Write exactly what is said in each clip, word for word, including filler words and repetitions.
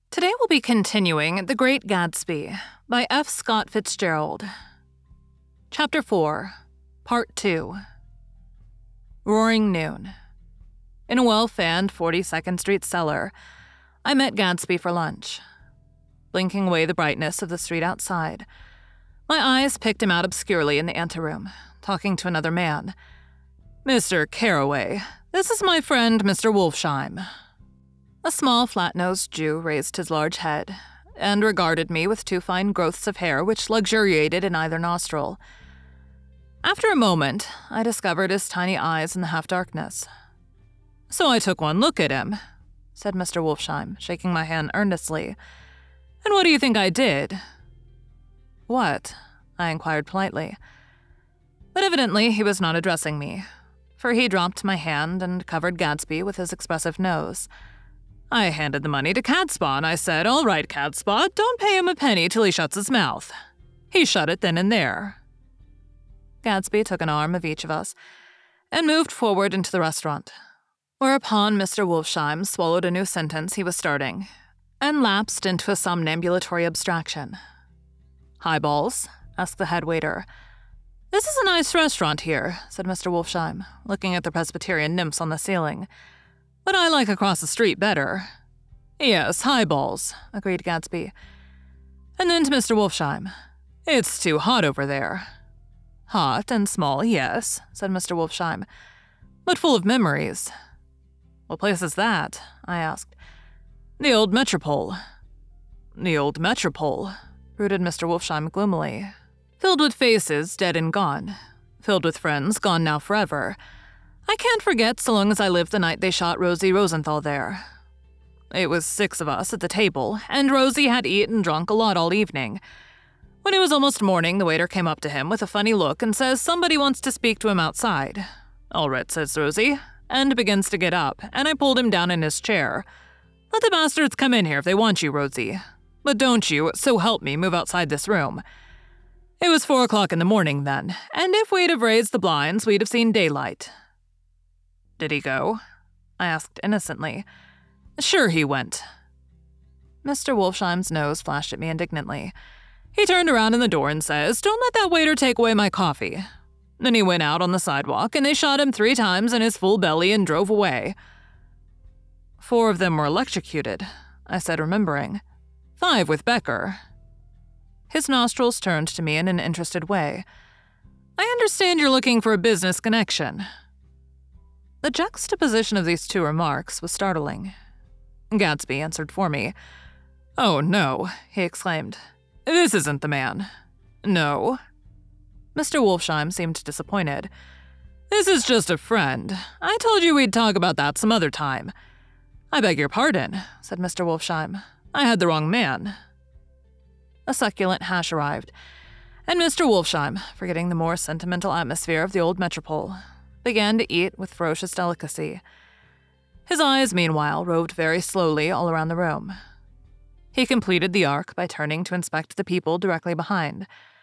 Today we'll be continuing The Great Gatsby by F. Scott Fitzgerald. Chapter four, Part two. Roaring Noon. In a well-fanned forty-second Street cellar, I met Gatsby for lunch. Blinking away the brightness of the street outside, my eyes picked him out obscurely in the anteroom, talking to another man. "Mister Carroway, this is my friend Mister Wolfsheim." A small, flat-nosed Jew raised his large head and regarded me with two fine growths of hair which luxuriated in either nostril. After a moment, I discovered his tiny eyes in the half-darkness. "So I took one look at him," said Mister Wolfsheim, shaking my hand earnestly. "And what do you think I did?" "What?" I inquired politely. But evidently he was not addressing me, for he dropped my hand and covered Gatsby with his expressive nose. I handed the money to Catspaw, and I said, "All right, Catspaw, don't pay him a penny till he shuts his mouth." He shut it then and there. Gatsby took an arm of each of us and moved forward into the restaurant, whereupon Mister Wolfsheim swallowed a new sentence he was starting and lapsed into a somnambulatory abstraction. "Highballs?" asked the head waiter. "This is a nice restaurant here," said Mister Wolfsheim, looking at the Presbyterian nymphs on the ceiling. "But I like across the street better." "Yes, highballs," agreed Gatsby. And then to Mister Wolfsheim, "It's too hot over there." "Hot and small, yes," said Mister Wolfsheim, "but full of memories." "What place is that?" I asked. "The old Metropole." "The old Metropole," brooded Mister Wolfsheim gloomily. "Filled with faces dead and gone. Filled with friends gone now forever. I can't forget so long as I live the night they shot Rosie Rosenthal there. It was six of us at the table, and Rosie had eaten and drunk a lot all evening. When it was almost morning, the waiter came up to him with a funny look and says somebody wants to speak to him outside. 'All right,' says Rosie, and begins to get up, and I pulled him down in his chair. 'Let the bastards come in here if they want you, Rosie. But don't you, so help me, move outside this room.' It was four o'clock in the morning then, and if we'd have raised the blinds, we'd have seen daylight." "Did he go?" I asked innocently. "Sure he went." Mister Wolfsheim's nose flashed at me indignantly. He turned around in the door and says, "Don't let that waiter take away my coffee." Then he went out on the sidewalk, and they shot him three times in his full belly and drove away. "Four of them were electrocuted," I said, remembering. "Five with Becker." His nostrils turned to me in an interested way. "I understand you're looking for a business connection." The juxtaposition of these two remarks was startling. Gatsby answered for me. "Oh, no," he exclaimed. "This isn't the man." "No?" Mister Wolfsheim seemed disappointed. "This is just a friend. I told you we'd talk about that some other time." "I beg your pardon," said Mister Wolfsheim. "I had the wrong man." A succulent hash arrived, and Mister Wolfsheim, forgetting the more sentimental atmosphere of the old Metropole, began to eat with ferocious delicacy. His eyes, meanwhile, roved very slowly all around the room. He completed the arc by turning to inspect the people directly behind.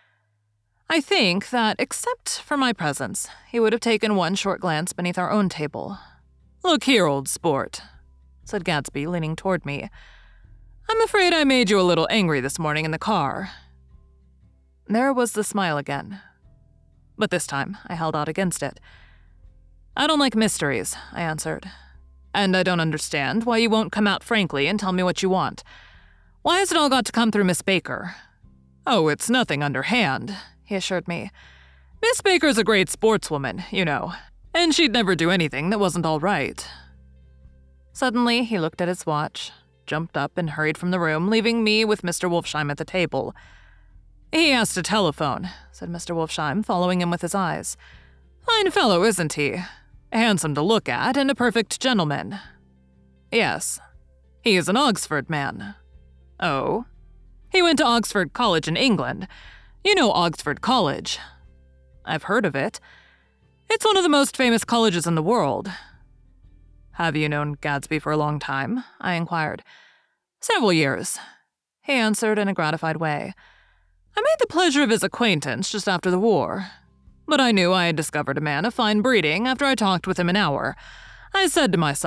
I think that, except for my presence, he would have taken one short glance beneath our own table. "Look here, old sport," said Gatsby, leaning toward me. "I'm afraid I made you a little angry this morning in the car." There was the smile again. But this time, I held out against it. "I don't like mysteries," I answered. "And I don't understand why you won't come out frankly and tell me what you want. Why has it all got to come through Miss Baker?" "Oh, it's nothing underhand," he assured me. "Miss Baker's a great sportswoman, you know, and she'd never do anything that wasn't all right." Suddenly, he looked at his watch, jumped up, and hurried from the room, leaving me with Mister Wolfsheim at the table. "He has to telephone," said Mister Wolfsheim, following him with his eyes. "Fine fellow, isn't he? Handsome to look at, and a perfect gentleman." "Yes. He is an Oxford man." "Oh?" "He went to Oxford College in England. You know Oxford College." "I've heard of it. It's one of the most famous colleges in the world." "Have you known Gatsby for a long time?" I inquired. "Several years," he answered in a gratified way. "I made the pleasure of his acquaintance just after the war. But I knew I had discovered a man of fine breeding after I talked with him an hour. I said to myself,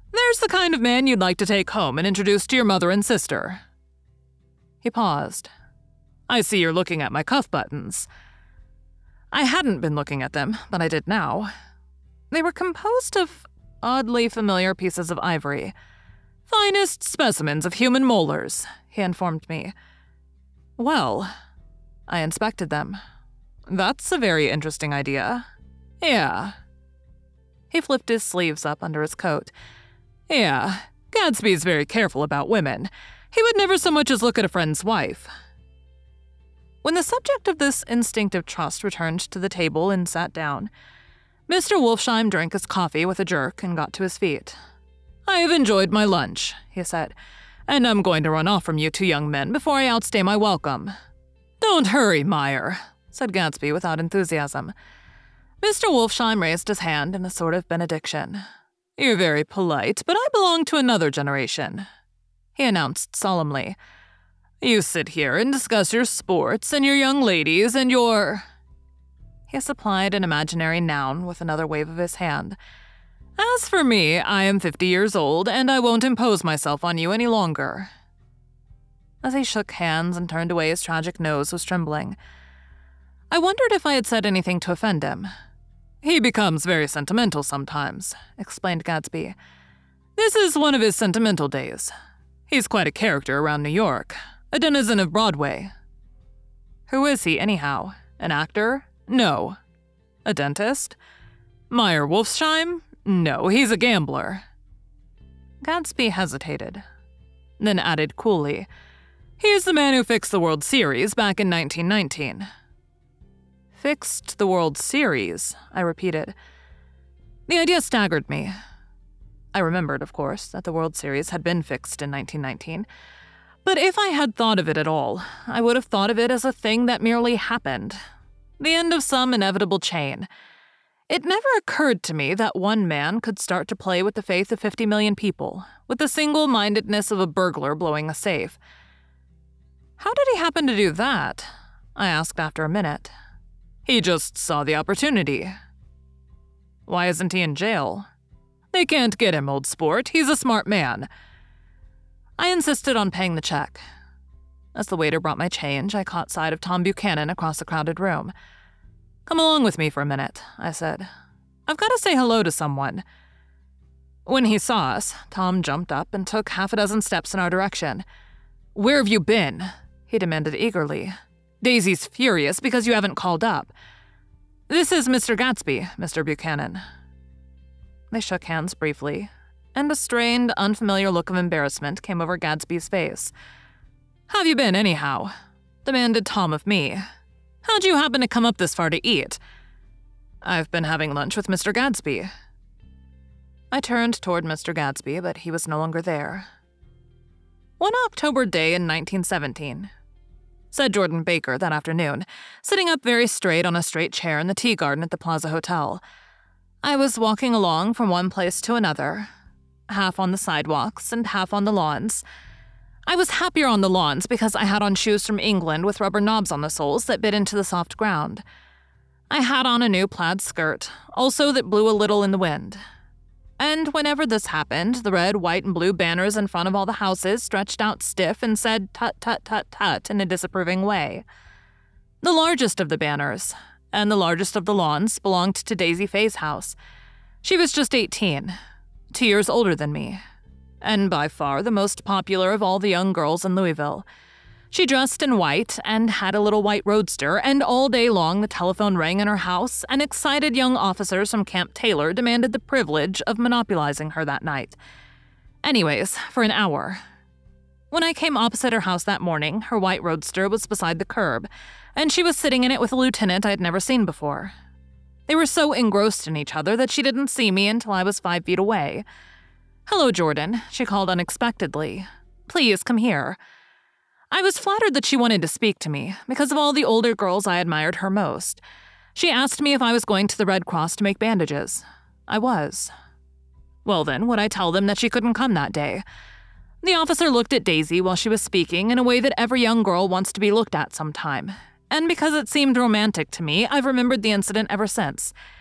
There's the kind of man you'd like to take home and introduce to your mother and sister. He paused. I see you're looking at my cuff buttons. I hadn't been looking at them, but I did now. They were composed of oddly familiar pieces of ivory. Finest specimens of human molars, he informed me. Well, I inspected them. That's a very interesting idea. Yeah. He flipped his sleeves up under his coat. Yeah, Gadsby's very careful about women. He would never so much as look at a friend's wife. When the subject of this instinctive trust returned to the table and sat down, Mister Wolfsheim drank his coffee with a jerk and got to his feet. I have enjoyed my lunch, he said, and I'm going to run off from you two young men before I outstay my welcome. Don't hurry, Meyer, said Gadsby without enthusiasm. Mister Wolfsheim raised his hand in a sort of benediction. You're very polite, but I belong to another generation, he announced solemnly. You sit here and discuss your sports and your young ladies and your... He supplied an imaginary noun with another wave of his hand. As for me, I am fifty years old, and I won't impose myself on you any longer. As he shook hands and turned away, his tragic nose was trembling. I wondered if I had said anything to offend him. He becomes very sentimental sometimes, explained Gadsby. This is one of his sentimental days. He's quite a character around New York, a denizen of Broadway. Who is he, anyhow? An actor? No. A dentist? Meyer Wolfsheim? No, he's a gambler. Gadsby hesitated, then added coolly, He's the man who fixed the World Series back in nineteen nineteen. Fixed the World Series, I repeated. The idea staggered me. I remembered, of course, that the World Series had been fixed in nineteen nineteen. But if I had thought of it at all, I would have thought of it as a thing that merely happened. The end of some inevitable chain. It never occurred to me that one man could start to play with the faith of fifty million people, with the single-mindedness of a burglar blowing a safe. How did he happen to do that? I asked after a minute. He just saw the opportunity. Why isn't he in jail? They can't get him, old sport. He's a smart man. I insisted on paying the check. As the waiter brought my change, I caught sight of Tom Buchanan across the crowded room. Come along with me for a minute, I said. I've got to say hello to someone. When he saw us, Tom jumped up and took half a dozen steps in our direction. Where have you been? He demanded eagerly. Daisy's furious because you haven't called up. This is Mister Gadsby, Mister Buchanan. They shook hands briefly, and a strained, unfamiliar look of embarrassment came over Gadsby's face. How've you been, anyhow? Demanded Tom of me. How'd you happen to come up this far to eat? I've been having lunch with Mister Gadsby. I turned toward Mister Gadsby, but he was no longer there. One October day in nineteen seventeen, said Jordan Baker that afternoon, sitting up very straight on a straight chair in the tea garden at the Plaza Hotel. I was walking along from one place to another, half on the sidewalks and half on the lawns. I was happier on the lawns because I had on shoes from England with rubber knobs on the soles that bit into the soft ground. I had on a new plaid skirt, also that blew a little in the wind. And whenever this happened, the red, white, and blue banners in front of all the houses stretched out stiff and said tut, tut, tut, tut in a disapproving way. The largest of the banners, and the largest of the lawns, belonged to Daisy Fay's house. She was just eighteen, two years older than me, and by far the most popular of all the young girls in Louisville. She dressed in white and had a little white roadster, and all day long the telephone rang in her house, and excited young officers from Camp Taylor demanded the privilege of monopolizing her that night. Anyways, for an hour. When I came opposite her house that morning, her white roadster was beside the curb, and she was sitting in it with a lieutenant I had never seen before. They were so engrossed in each other that she didn't see me until I was five feet away. "Hello, Jordan," she called unexpectedly. "Please, come here." I was flattered that she wanted to speak to me, because of all the older girls I admired her most. She asked me if I was going to the Red Cross to make bandages. I was. Well then, would I tell them that she couldn't come that day? The officer looked at Daisy while she was speaking in a way that every young girl wants to be looked at sometime, and because it seemed romantic to me, I've remembered the incident ever since.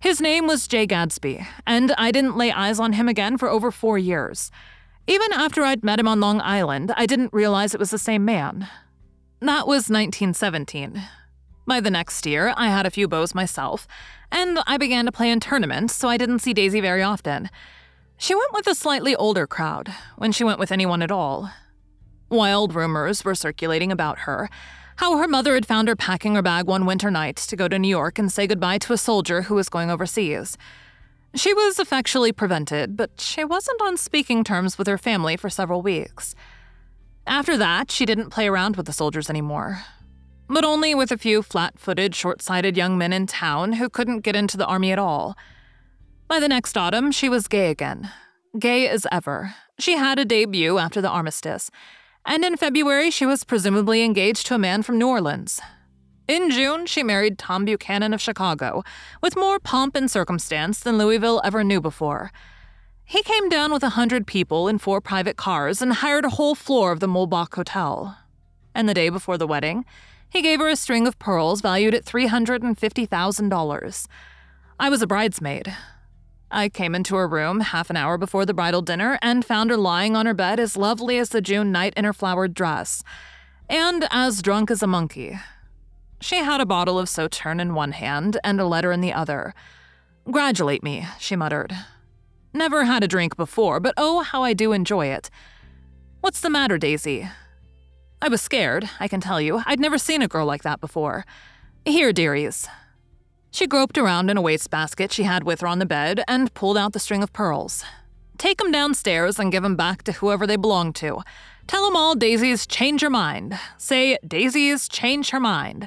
His name was Jay Gadsby, and I didn't lay eyes on him again for over four years. Even after I'd met him on Long Island, I didn't realize it was the same man. That was nineteen seventeen. By the next year, I had a few beaux myself, and I began to play in tournaments, so I didn't see Daisy very often. She went with a slightly older crowd, when she went with anyone at all. Wild rumors were circulating about her, how her mother had found her packing her bag one winter night to go to New York and say goodbye to a soldier who was going overseas. She was effectually prevented, but she wasn't on speaking terms with her family for several weeks. After that, she didn't play around with the soldiers anymore, but only with a few flat-footed, short-sighted young men in town who couldn't get into the army at all. By the next autumn, she was gay again. Gay as ever. She had a debut after the armistice, and in February she was presumably engaged to a man from New Orleans. In June, she married Tom Buchanan of Chicago, with more pomp and circumstance than Louisville ever knew before. He came down with a hundred people in four private cars and hired a whole floor of the Mulbach Hotel. And the day before the wedding, he gave her a string of pearls valued at three hundred fifty thousand dollars. I was a bridesmaid. I came into her room half an hour before the bridal dinner and found her lying on her bed as lovely as the June night in her flowered dress, and as drunk as a monkey. She had a bottle of Sauterne in one hand and a letter in the other. "Gratulate me," she muttered. "Never had a drink before, but oh, how I do enjoy it. What's the matter, Daisy?" I was scared, I can tell you. I'd never seen a girl like that before. "Here, dearies." She groped around in a wastebasket she had with her on the bed and pulled out the string of pearls. "Take 'em downstairs and give 'em back to whoever they belong to. Tell 'em all Daisy's change her mind. Say, Daisy's change her mind."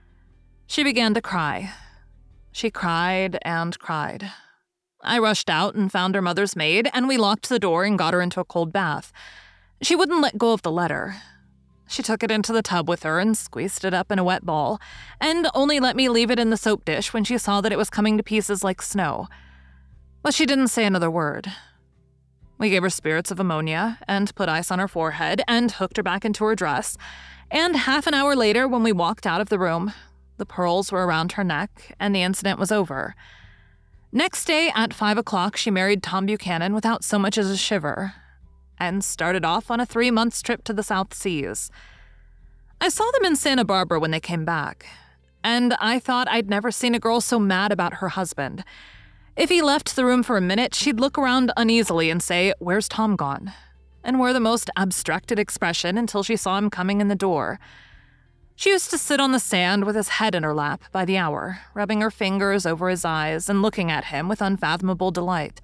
She began to cry. She cried and cried. I rushed out and found her mother's maid, and we locked the door and got her into a cold bath. She wouldn't let go of the letter. She took it into the tub with her and squeezed it up in a wet ball, and only let me leave it in the soap dish when she saw that it was coming to pieces like snow. But she didn't say another word. We gave her spirits of ammonia and put ice on her forehead and hooked her back into her dress, and half an hour later, when we walked out of the room, the pearls were around her neck and the incident was over. Next day at five o'clock, she married Tom Buchanan without so much as a shiver, and started off on a three-months trip to the South Seas. I saw them in Santa Barbara when they came back, and I thought I'd never seen a girl so mad about her husband. If he left the room for a minute, she'd look around uneasily and say, "Where's Tom gone?" and wear the most abstracted expression until she saw him coming in the door. She used to sit on the sand with his head in her lap by the hour, rubbing her fingers over his eyes and looking at him with unfathomable delight.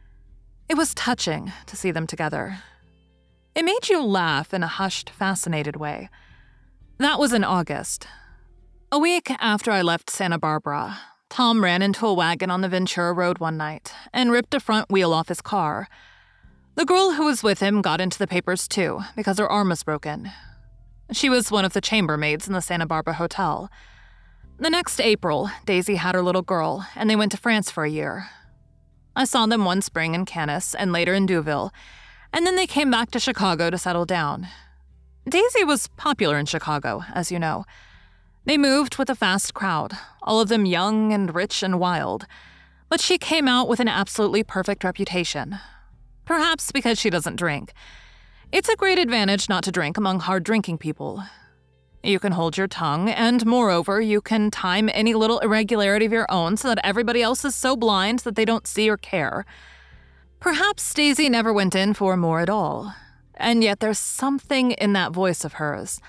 It was touching to see them together. It made you laugh in a hushed, fascinated way. That was in August. A week after I left Santa Barbara, Tom ran into a wagon on the Ventura Road one night and ripped a front wheel off his car. The girl who was with him got into the papers too, because her arm was broken. She was one of the chambermaids in the Santa Barbara Hotel. The next April, Daisy had her little girl, and they went to France for a year. I saw them one spring in Canis and later in Deauville, and then they came back to Chicago to settle down. Daisy was popular in Chicago, as you know. They moved with a fast crowd, all of them young and rich and wild, but she came out with an absolutely perfect reputation. Perhaps because she doesn't drink. It's a great advantage not to drink among hard-drinking people. You can hold your tongue, and moreover, you can time any little irregularity of your own so that everybody else is so blind that they don't see or care. Perhaps Daisy never went in for more at all, and yet there's something in that voice of hers.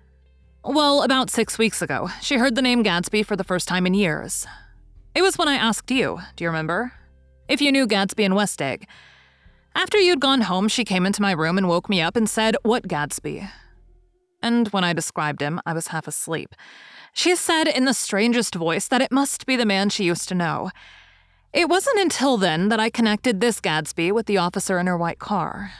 Well, about six weeks ago, she heard the name Gadsby for the first time in years. It was when I asked you, do you remember? If you knew Gadsby and Westegg. After you'd gone home, she came into my room and woke me up and said, "What Gadsby?" And when I described him, I was half asleep. She said in the strangest voice that it must be the man she used to know. It wasn't until then that I connected this Gadsby with the officer in her white car.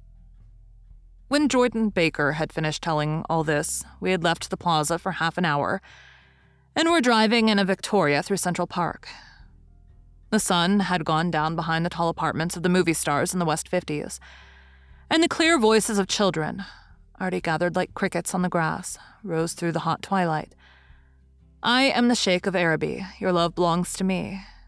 When Jordan Baker had finished telling all this, we had left the plaza for half an hour, and were driving in a Victoria through Central Park. The sun had gone down behind the tall apartments of the movie stars in the West fifties, and the clear voices of children, already gathered like crickets on the grass, rose through the hot twilight. "I am the Sheikh of Araby. Your love belongs to me."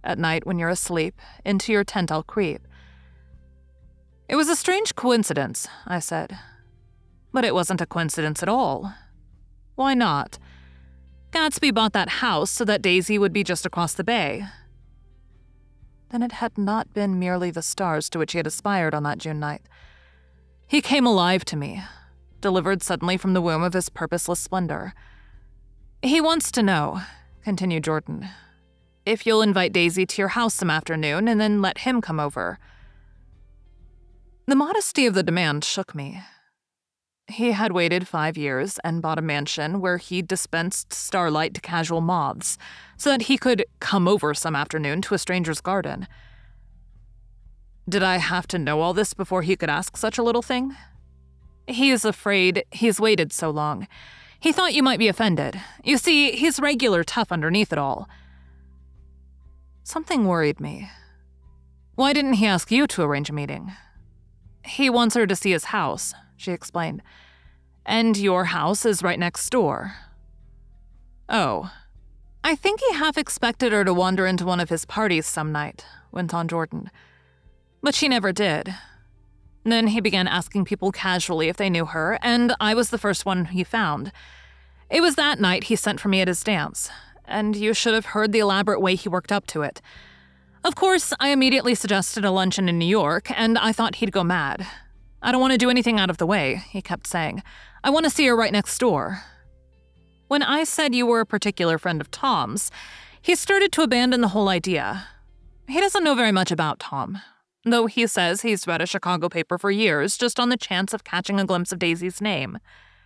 At night, when you're asleep, into your tent I'll creep." "It was a strange coincidence," I said. "But it wasn't a coincidence at all." "Why not?" "Gadsby bought that house so that Daisy would be just across the bay." Then it had not been merely the stars to which he had aspired on that June night. He came alive to me, delivered suddenly from the womb of his purposeless splendor. "He wants to know," continued Jordan, "if you'll invite Daisy to your house some afternoon and then let him come over." The modesty of the demand shook me. He had waited five years and bought a mansion where he dispensed starlight to casual moths so that he could come over some afternoon to a stranger's garden. Did I have to know all this before he could ask such a little thing? "He is afraid he's waited so long. He thought you might be offended. You see, he's regular tough underneath it all." Something worried me. "Why didn't he ask you to arrange a meeting?" "He wants her to see his house," she explained. "And your house is right next door." "Oh." "I think he half expected her to wander into one of his parties some night," went on Jordan. "But she never did. Then he began asking people casually if they knew her, and I was the first one he found. It was that night he sent for me at his dance, and you should have heard the elaborate way he worked up to it. Of course, I immediately suggested a luncheon in New York, and I thought he'd go mad. 'I don't want to do anything out of the way,' he kept saying. 'I want to see her right next door.' When I said you were a particular friend of Tom's, he started to abandon the whole idea. He doesn't know very much about Tom, though he says he's read a Chicago paper for years just on the chance of catching a glimpse of Daisy's name."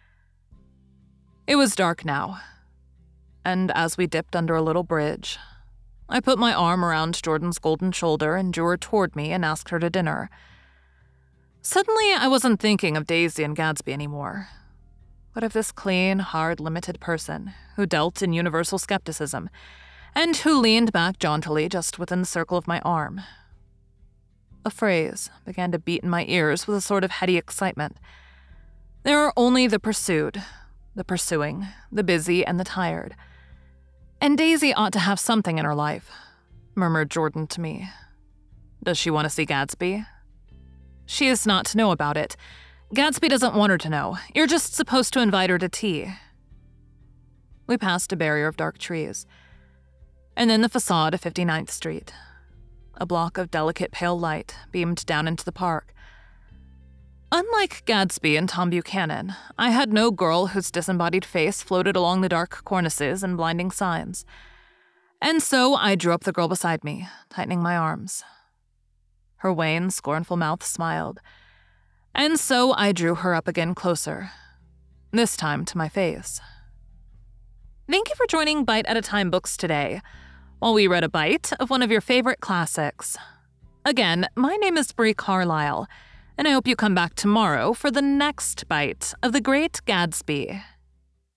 It was dark now, and as we dipped under a little bridge, I put my arm around Jordan's golden shoulder and drew her toward me and asked her to dinner. Suddenly, I wasn't thinking of Daisy and Gadsby anymore, but of this clean, hard, limited person who dealt in universal skepticism and who leaned back jauntily just within the circle of my arm. A phrase began to beat in my ears with a sort of heady excitement. "There are only the pursued, the pursuing, the busy, and the tired. And Daisy ought to have something in her life," murmured Jordan to me. "Does she want to see Gadsby?" "She is not to know about it. Gadsby doesn't want her to know. You're just supposed to invite her to tea." We passed a barrier of dark trees, and then the facade of fifty-ninth Street. A block of delicate pale light beamed down into the park. Unlike Gadsby and Tom Buchanan, I had no girl whose disembodied face floated along the dark cornices and blinding signs. And so I drew up the girl beside me, tightening my arms. Her wan, scornful mouth smiled. And so I drew her up again closer, this time to my face. "Thank you for joining Bite at a Time Books today, while we read a bite of one of your favorite classics. Again, my name is Brie Carlisle, and I hope you come back tomorrow for the next bite of The Great Gatsby."